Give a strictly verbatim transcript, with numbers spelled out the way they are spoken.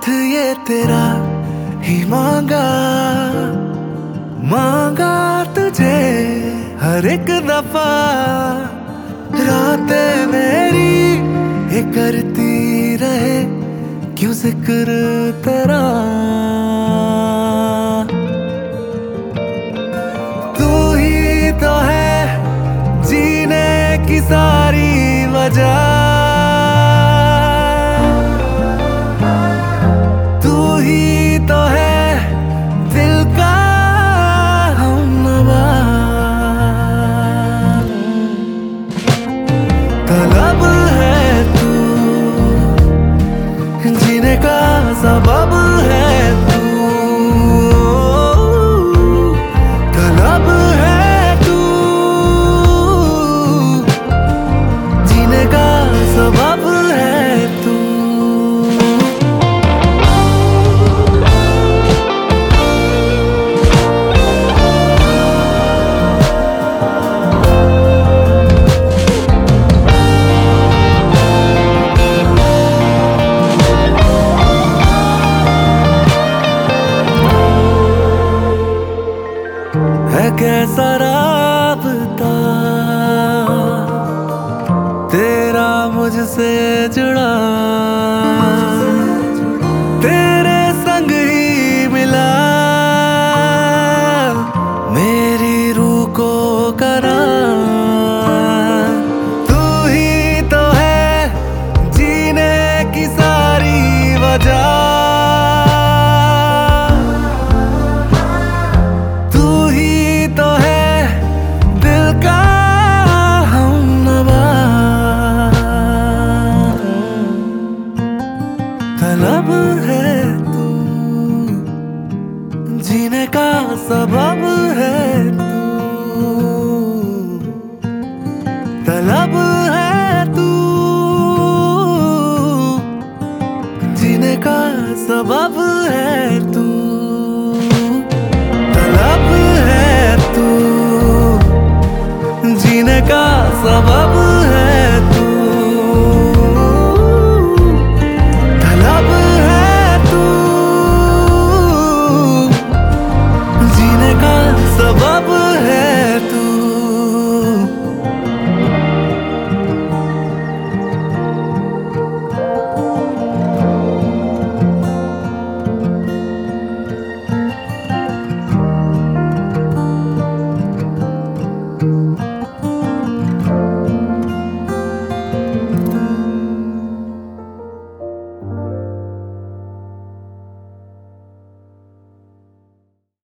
साथ ये तेरा ही मांगा, मांगा तुझे हर एक दफा। रातें मेरी ये करती रहे क्यों जिक्र तेरा। तू ही तो है जीने की सारी वजह, तू ही तो है दिल का हमनवा। तलब है तू जीने का सबब है तू, तलब है तू जीने का सबब है तू। है कैसा राबता तेरा मुझसे जुड़ा, तेरा